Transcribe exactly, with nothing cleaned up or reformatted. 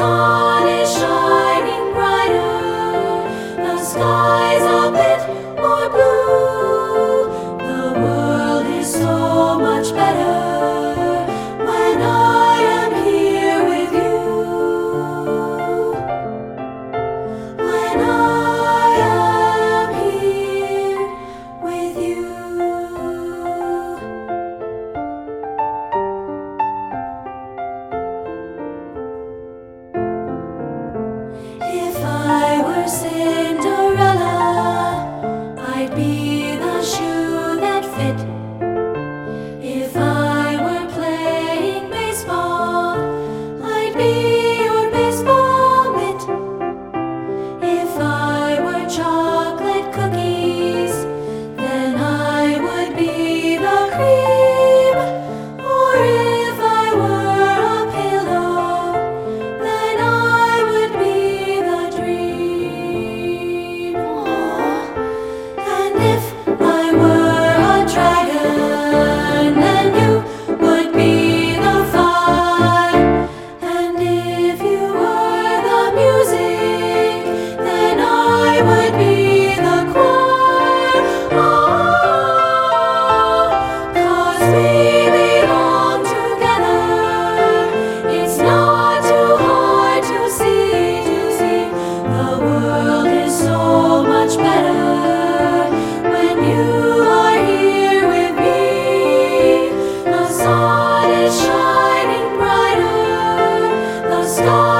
sun is shining brighter, the sky's a bit more blue. The world is so much better when I am here with you. When I am here with you. If I were Cinderella, I'd be the shoe that fit. If I were playing baseball, I'd be your baseball mitt. If I were chocolate cookies, then I would be the cream. Or if I were a pillow, then I would be the dream. And if I were a dragon, then you would be the fire. And if you were the music, then I would be the choir. Oh, 'cause we belong together. It's not too hard to see, to see. The world is so much better when you are here with me. The sun is shining brighter, the sky